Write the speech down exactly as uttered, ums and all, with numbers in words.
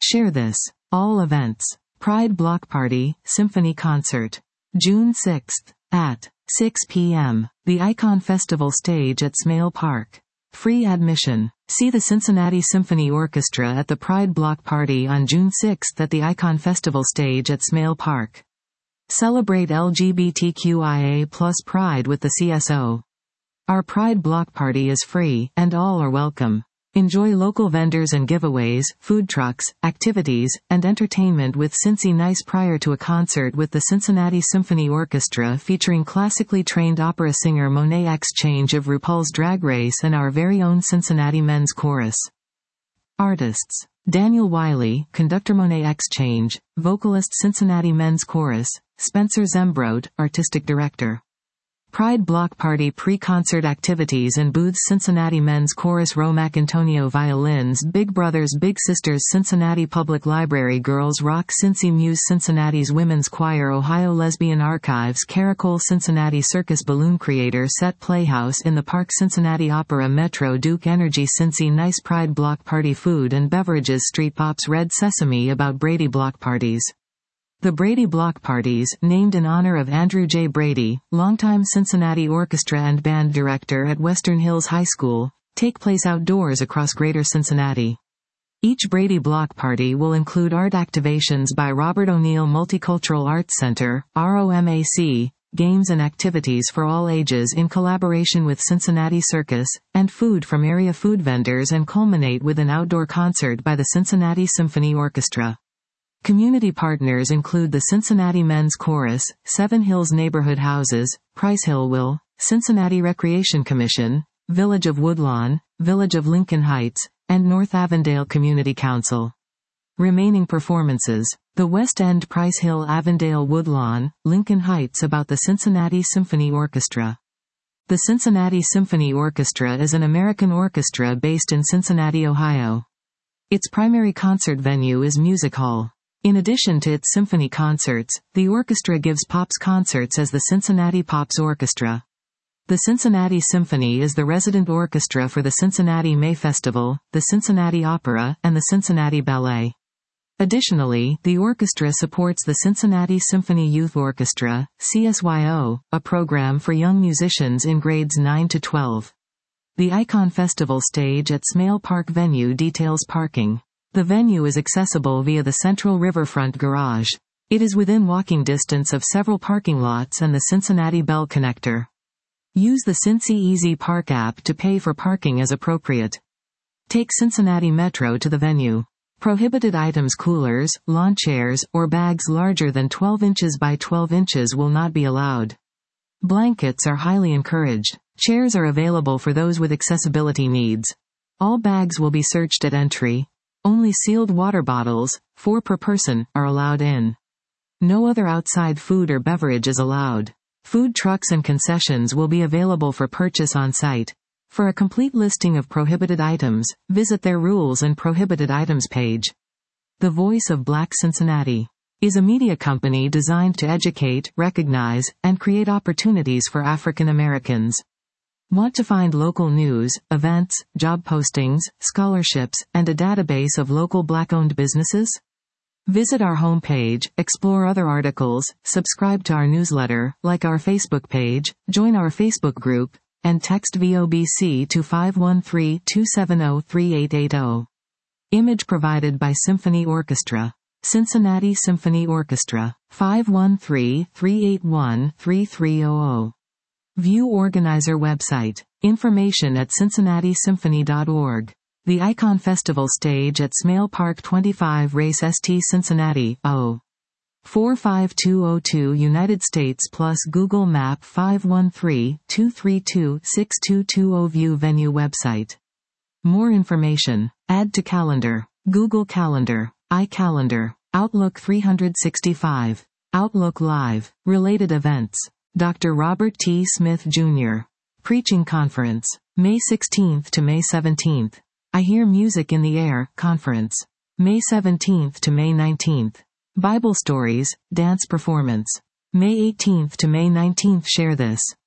Share this. All events. Pride Block Party, Symphony Concert. June sixth. At six p m The Icon Festival stage at Smale Park. Free admission. See the Cincinnati Symphony Orchestra at the Pride Block Party on June sixth at the Icon Festival stage at Smale Park. Celebrate L G B T Q I A plus Pride with the C S O. Our Pride Block Party is free, and all are welcome. Enjoy local vendors and giveaways, food trucks, activities, and entertainment with Cincy Nice prior to a concert with the Cincinnati Symphony Orchestra featuring classically trained opera singer Monet X Change of RuPaul's Drag Race and our very own Cincinnati Men's Chorus. Artists. Daniel Wiley, conductor Monet X Change, vocalist Cincinnati Men's Chorus, Spencer Zembrodt, artistic director. Pride Block Party pre-concert activities and booths Cincinnati Men's Chorus Romac Antonio Violins Big Brothers Big Sisters Cincinnati Public Library Girls Rock Cincy Muse Cincinnati's Women's Choir Ohio Lesbian Archives Caracol Cincinnati Circus Balloon Creator Set Playhouse in the Park Cincinnati Opera Metro Duke Energy Cincy Nice Pride Block Party Food and Beverages Street Pops Red Sesame about Brady Block Parties. The Brady Block Parties, named in honor of Andrew J. Brady, longtime Cincinnati orchestra and band director at Western Hills High School, take place outdoors across Greater Cincinnati. Each Brady Block Party will include art activations by Robert O'Neill Multicultural Arts Center, R O M A C, games and activities for all ages in collaboration with Cincinnati Circus, and food from area food vendors and culminate with an outdoor concert by the Cincinnati Symphony Orchestra. Community partners include the Cincinnati Men's Chorus, Seven Hills Neighborhood Houses, Price Hill Will, Cincinnati Recreation Commission, Village of Woodlawn, Village of Lincoln Heights, and North Avondale Community Council. Remaining performances. The West End Price Hill Avondale Woodlawn, Lincoln Heights about the Cincinnati Symphony Orchestra. The Cincinnati Symphony Orchestra is an American orchestra based in Cincinnati, Ohio. Its primary concert venue is Music Hall. In addition to its symphony concerts, the orchestra gives Pops concerts as the Cincinnati Pops Orchestra. The Cincinnati Symphony is the resident orchestra for the Cincinnati May Festival, the Cincinnati Opera, and the Cincinnati Ballet. Additionally, the orchestra supports the Cincinnati Symphony Youth Orchestra, C S Y O, a program for young musicians in grades nine to twelve. The Icon Festival stage at Smale Park venue details parking. The venue is accessible via the Central Riverfront Garage. It is within walking distance of several parking lots and the Cincinnati Bell Connector. Use the Cincy Easy Park app to pay for parking as appropriate. Take Cincinnati Metro to the venue. Prohibited items coolers, lawn chairs, or bags larger than twelve inches by twelve inches will not be allowed. Blankets are highly encouraged. Chairs are available for those with accessibility needs. All bags will be searched at entry. Only sealed water bottles, four per person, are allowed in. No other outside food or beverage is allowed. Food trucks and concessions will be available for purchase on site. For a complete listing of prohibited items, visit their Rules and Prohibited Items page. The Voice of Black Cincinnati is a media company designed to educate, recognize, and create opportunities for African Americans. Want to find local news, events, job postings, scholarships, and a database of local Black-owned businesses? Visit our homepage, explore other articles, subscribe to our newsletter, like our Facebook page, join our Facebook group, and text V O B C to five one three, two seven zero, three eight eight zero. Image provided by Symphony Orchestra. Cincinnati Symphony Orchestra. five one three, three eight one, three three zero zero. View organizer website. Information at cincinnati symphony dot org. The Icon Festival stage at Smale Park twenty-five Race S T Cincinnati, O. four five two zero two United States plus Google Map five one three, two three two, six two two zero. View venue website. More information. Add to calendar. Google Calendar. iCalendar. Outlook three sixty-five. Outlook Live. Related events. Doctor Robert T. Smith Junior Preaching Conference. May sixteenth to May seventeenth. I Hear Music in the Air, Conference. May seventeenth to May nineteenth. Bible Stories, Dance Performance. May eighteenth to May nineteenth. Share this.